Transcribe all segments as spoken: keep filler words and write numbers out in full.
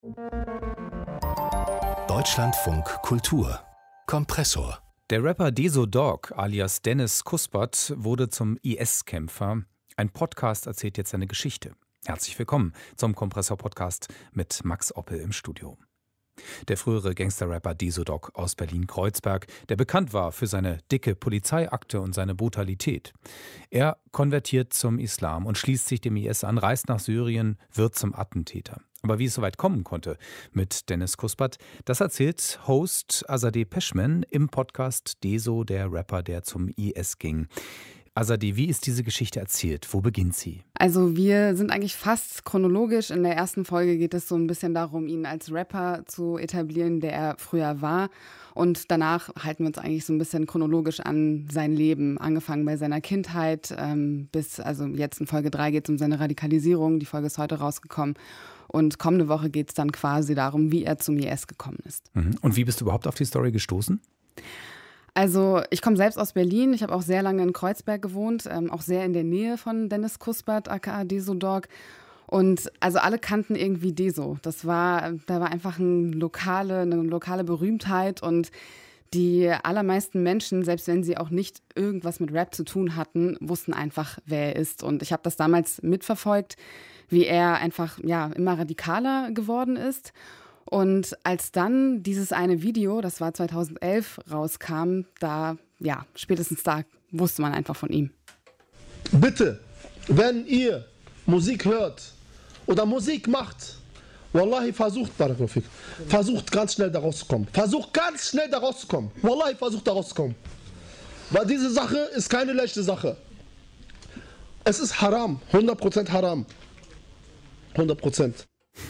Deutschlandfunk Kultur Kompressor. Der Rapper Deso Dog alias Dennis Kuspert wurde zum I S-Kämpfer. Ein Podcast erzählt jetzt seine Geschichte. Herzlich willkommen zum Kompressor-Podcast mit Max Oppel im Studio. Der frühere Gangster-Rapper Deso Dog aus Berlin-Kreuzberg, der bekannt war für seine dicke Polizeiakte und seine Brutalität. Er konvertiert zum Islam und schließt sich dem I S an, reist nach Syrien, wird zum Attentäter. Aber wie es soweit kommen konnte mit Dennis Kuspert, das erzählt Host Azadeh Peschman im Podcast Deso, der Rapper, der zum I S ging. Azadeh, wie ist diese Geschichte erzählt? Wo beginnt sie? Also wir sind eigentlich fast chronologisch. In der ersten Folge geht es so ein bisschen darum, ihn als Rapper zu etablieren, der er früher war. Und danach halten wir uns eigentlich so ein bisschen chronologisch an sein Leben. Angefangen bei seiner Kindheit ähm, bis, also jetzt in Folge drei geht es um seine Radikalisierung. Die Folge ist heute rausgekommen. Und kommende Woche geht es dann quasi darum, wie er zum I S gekommen ist. Und wie bist du überhaupt auf die Story gestoßen? Also ich komme selbst aus Berlin. Ich habe auch sehr lange in Kreuzberg gewohnt, ähm, auch sehr in der Nähe von Dennis Kuspert, aka Deso Dog. Und also alle kannten irgendwie Deso. Das war, da war einfach ein lokale, eine lokale Berühmtheit und die allermeisten Menschen, selbst wenn sie auch nicht irgendwas mit Rap zu tun hatten, wussten einfach, wer er ist. Und ich habe das damals mitverfolgt, wie er einfach ja immer radikaler geworden ist. Und als dann dieses eine Video, das war zweitausendelf, rauskam, da, ja, spätestens da wusste man einfach von ihm. Bitte, wenn ihr Musik hört oder Musik macht, Wallahi, versucht, Barakallahu, versucht ganz schnell da rauszukommen. Versucht ganz schnell da rauszukommen. Wallahi, versucht da rauszukommen. Weil diese Sache ist keine leichte Sache. Es ist haram, hundert Prozent haram. hundert Prozent.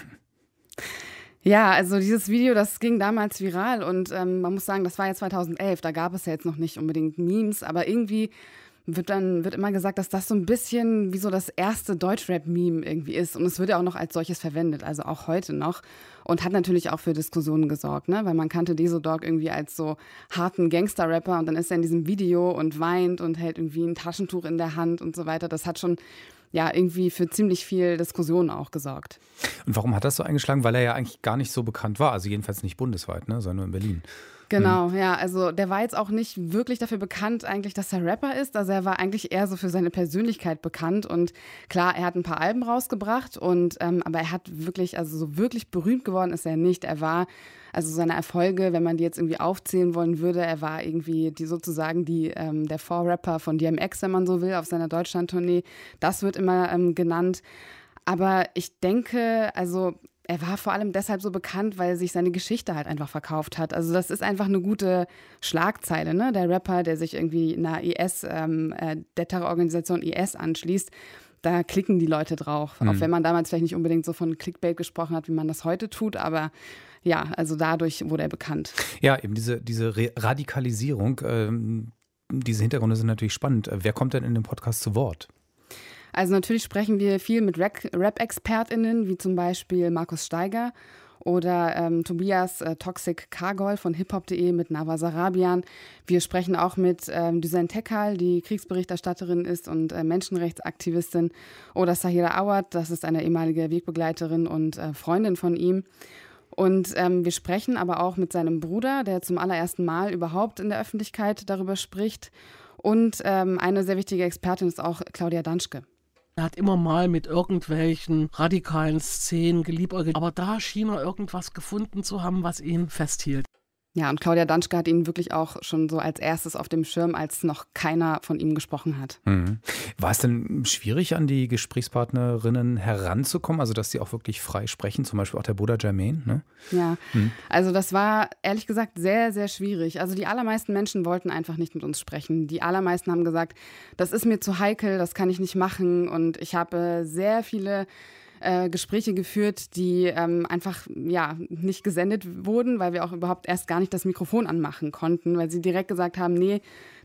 Ja, also dieses Video, das ging damals viral und ähm, man muss sagen, das war ja zweitausendelf, da gab es ja jetzt noch nicht unbedingt Memes, aber irgendwie wird dann wird immer gesagt, dass das so ein bisschen wie so das erste Deutschrap-Meme irgendwie ist und es wird ja auch noch als solches verwendet, also auch heute noch und hat natürlich auch für Diskussionen gesorgt, ne? Weil man kannte Deso Dog irgendwie als so harten Gangster-Rapper und dann ist er in diesem Video und weint und hält irgendwie ein Taschentuch in der Hand und so weiter, das hat schon ja irgendwie für ziemlich viel Diskussion auch gesorgt. Und warum hat das so eingeschlagen? Weil er ja eigentlich gar nicht so bekannt war, also jedenfalls nicht bundesweit, ne, sondern nur in Berlin. Genau, hm. ja, also der war jetzt auch nicht wirklich dafür bekannt eigentlich, dass er Rapper ist, also er war eigentlich eher so für seine Persönlichkeit bekannt und klar, er hat ein paar Alben rausgebracht und ähm, aber er hat wirklich, also so wirklich berühmt geworden ist er nicht, er war also seine Erfolge, wenn man die jetzt irgendwie aufzählen wollen würde, er war irgendwie die sozusagen die, ähm, der Vorrapper von D M X, wenn man so will, auf seiner Deutschland-Tournee. Das wird immer ähm, genannt. Aber ich denke, also er war vor allem deshalb so bekannt, weil sich seine Geschichte halt einfach verkauft hat. Also das ist einfach eine gute Schlagzeile, ne? Der Rapper, der sich irgendwie einer I S, ähm, äh, der Terrororganisation I S anschließt. Da klicken die Leute drauf. Mhm. Auch wenn man damals vielleicht nicht unbedingt so von Clickbait gesprochen hat, wie man das heute tut, aber ja, also dadurch wurde er bekannt. Ja, eben diese, diese Re- Radikalisierung, ähm, diese Hintergründe sind natürlich spannend. Wer kommt denn in dem Podcast zu Wort? Also natürlich sprechen wir viel mit Rap-ExpertInnen, wie zum Beispiel Markus Steiger oder ähm, Tobias äh, Toxic Kargol von hiphop punkt de mit Nava Sarabian. Wir sprechen auch mit ähm, Düsen Tekal, die Kriegsberichterstatterin ist und äh, Menschenrechtsaktivistin, oder Sahira Awad, das ist eine ehemalige Wegbegleiterin und äh, Freundin von ihm. Und ähm, wir sprechen aber auch mit seinem Bruder, der zum allerersten Mal überhaupt in der Öffentlichkeit darüber spricht. Und ähm, eine sehr wichtige Expertin ist auch Claudia Danschke. Er hat immer mal mit irgendwelchen radikalen Szenen geliebäugelt, aber da schien er irgendwas gefunden zu haben, was ihn festhielt. Ja, und Claudia Danschke hat ihn wirklich auch schon so als erstes auf dem Schirm, als noch keiner von ihm gesprochen hat. Mhm. War es denn schwierig, an die Gesprächspartnerinnen heranzukommen, also dass sie auch wirklich frei sprechen, zum Beispiel auch der Bruder Jermaine? Ne? Ja, mhm. also das war ehrlich gesagt sehr, sehr schwierig. Also die allermeisten Menschen wollten einfach nicht mit uns sprechen. Die allermeisten haben gesagt, das ist mir zu heikel, das kann ich nicht machen. Und ich habe sehr viele Äh, Gespräche geführt, die ähm, einfach ja nicht gesendet wurden, weil wir auch überhaupt erst gar nicht das Mikrofon anmachen konnten, weil sie direkt gesagt haben, nee,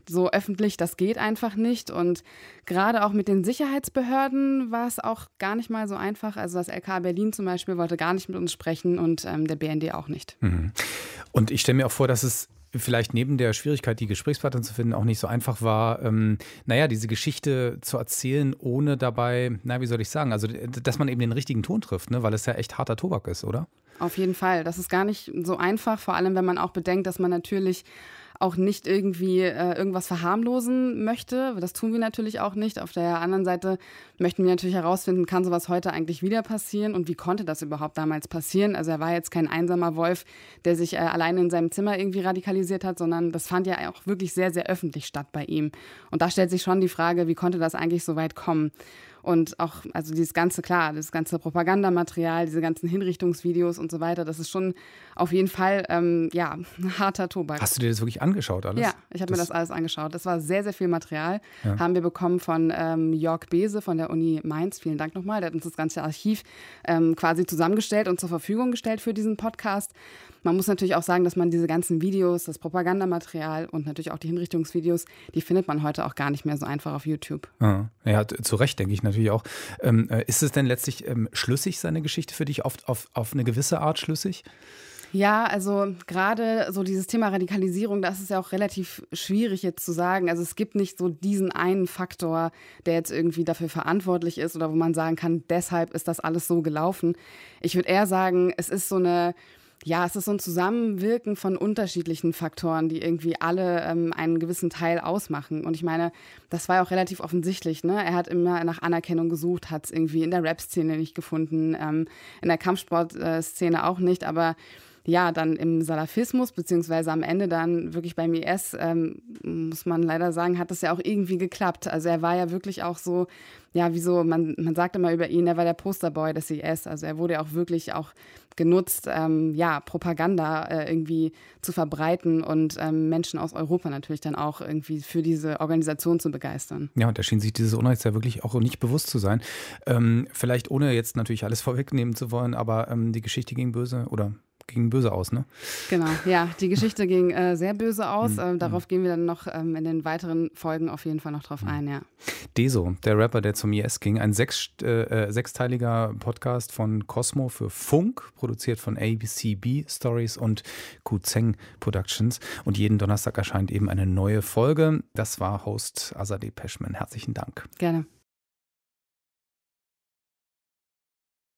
so öffentlich, das geht einfach nicht. Und gerade auch mit den Sicherheitsbehörden war es auch gar nicht mal so einfach. Also das L K A Berlin zum Beispiel wollte gar nicht mit uns sprechen und ähm, der B N D auch nicht. Mhm. Und ich stelle mir auch vor, dass es vielleicht neben der Schwierigkeit, die Gesprächspartner zu finden, auch nicht so einfach war, ähm, naja, diese Geschichte zu erzählen, ohne dabei, na, wie soll ich sagen, also dass man eben den richtigen Ton trifft, ne? Weil es ja echt harter Tobak ist, oder? Auf jeden Fall. Das ist gar nicht so einfach, vor allem wenn man auch bedenkt, dass man natürlich auch nicht irgendwie äh, irgendwas verharmlosen möchte. Das tun wir natürlich auch nicht. Auf der anderen Seite möchten wir natürlich herausfinden, kann sowas heute eigentlich wieder passieren und wie konnte das überhaupt damals passieren? Also er war jetzt kein einsamer Wolf, der sich äh, alleine in seinem Zimmer irgendwie radikalisiert hat, sondern das fand ja auch wirklich sehr, sehr öffentlich statt bei ihm. Und da stellt sich schon die Frage, wie konnte das eigentlich so weit kommen? Und auch, also dieses ganze, klar, das ganze Propagandamaterial, diese ganzen Hinrichtungsvideos und so weiter, das ist schon auf jeden Fall, ähm, ja, harter Tobak. Hast du dir das wirklich angeschaut alles? Ja, ich habe mir das alles angeschaut. Das war sehr, sehr viel Material. Ja. Haben wir bekommen von ähm, Jörg Bese von der Uni Mainz. Vielen Dank nochmal. Der hat uns das ganze Archiv ähm, quasi zusammengestellt und zur Verfügung gestellt für diesen Podcast. Man muss natürlich auch sagen, dass man diese ganzen Videos, das Propagandamaterial und natürlich auch die Hinrichtungsvideos, die findet man heute auch gar nicht mehr so einfach auf YouTube. Ja, ja, zu Recht, denke ich natürlich auch. Ähm, ist es denn letztlich ähm, schlüssig, seine Geschichte für dich, auf, auf, auf eine gewisse Art schlüssig? Ja, also gerade so dieses Thema Radikalisierung, das ist ja auch relativ schwierig jetzt zu sagen. Also es gibt nicht so diesen einen Faktor, der jetzt irgendwie dafür verantwortlich ist oder wo man sagen kann, deshalb ist das alles so gelaufen. Ich würde eher sagen, es ist so eine Ja, es ist so ein Zusammenwirken von unterschiedlichen Faktoren, die irgendwie alle ähm, einen gewissen Teil ausmachen. Und ich meine, das war ja auch relativ offensichtlich, ne? Er hat immer nach Anerkennung gesucht, hat es irgendwie in der Rap-Szene nicht gefunden, ähm, in der Kampfsport-Szene auch nicht, aber ja, dann im Salafismus, beziehungsweise am Ende dann wirklich beim I S, ähm, muss man leider sagen, hat das ja auch irgendwie geklappt. Also er war ja wirklich auch so, ja, wie so, man, man sagt immer über ihn, er war der Posterboy des I S. Also er wurde ja auch wirklich auch genutzt, ähm, ja, Propaganda äh, irgendwie zu verbreiten und ähm, Menschen aus Europa natürlich dann auch irgendwie für diese Organisation zu begeistern. Ja, und er schien sich dieses Unrechts ja wirklich auch nicht bewusst zu sein. Ähm, vielleicht ohne jetzt natürlich alles vorwegnehmen zu wollen, aber ähm, die Geschichte ging böse oder ging böse aus, ne? Genau, ja, die Geschichte ging äh, sehr böse aus. Mhm. Äh, darauf gehen wir dann noch ähm, in den weiteren Folgen auf jeden Fall noch drauf mhm. ein, ja. Deso, der Rapper, der zum I S ging, ein sechs, äh, sechsteiliger Podcast von Cosmo für Funk, produziert von A B C B Stories und Kuzeng Productions. Und jeden Donnerstag erscheint eben eine neue Folge. Das war Host Azadeh Peschman. Herzlichen Dank. Gerne.